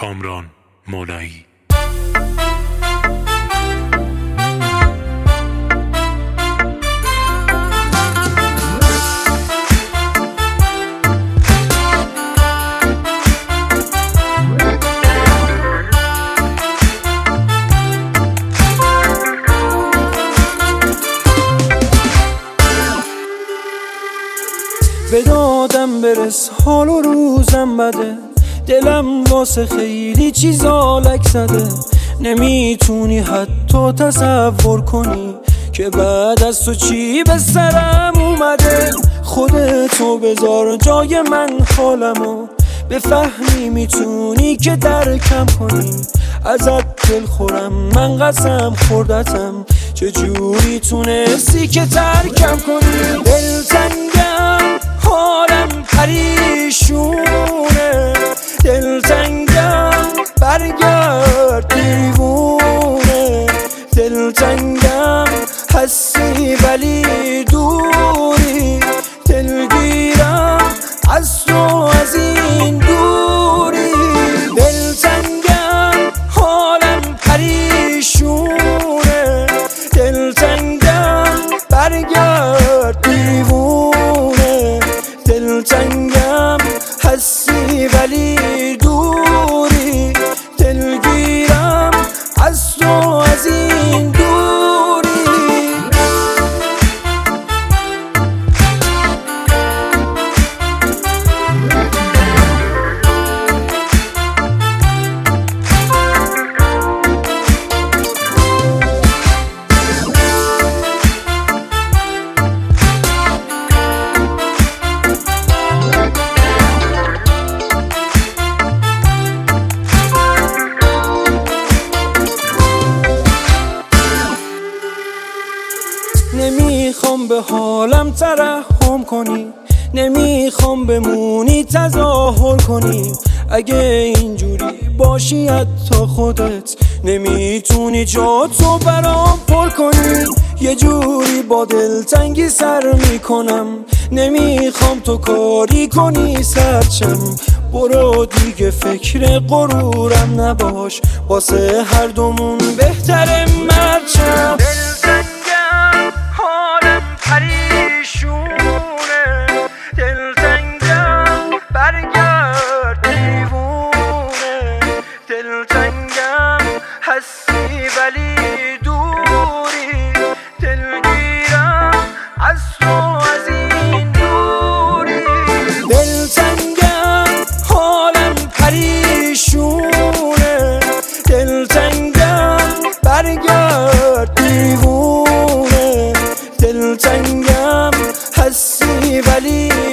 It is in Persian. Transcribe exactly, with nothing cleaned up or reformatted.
کامران مولایی. به دادم برس، حال و روزم بده، دلم واسه خیلی چیزا لک زده. نمیتونی حتی تصور کنی که بعد از تو چی به سرم اومده. خودتو بذار جای من، حالمو بفهمی میتونی که درکم کنی. ازت دل خورم، من قسم خوردتم، چجوری تونستی که ترکم کنی. دلتنگم، حالم پریشونه، دلتنگم، برگرد دیوونه. دلتنگم هستی ولی دوری، دلگیرم از تو از این دوری. دلتنگم، حالم پریشونه، دلتنگم، برگرد دیوونه. دلتنگم هستی ولی دوری، دلگیرم از تو از این دوری. نمیخوام به حالم ترحم کنی، نمیخوام بمونی تظاهر کنی. اگه اینجوری باشی حتی خودت نمیتونی جاتو برام پر کنی. یه جوری با دلتنگی سر میکنم، نمیخوام تو کاری کنی سرچم. برو دیگه فکر غرورم نباش، واسه هر دومون بهتره مرچم. پریشونه، دلتنگم، برگرد دیوونه. دلتنگم هستی ولی دوری، دلگیرم از تو از این دوری. دلتنگم، حالم پریشونه، دلتنگم، برگرد دیوونه. دلتنگم هستی ولی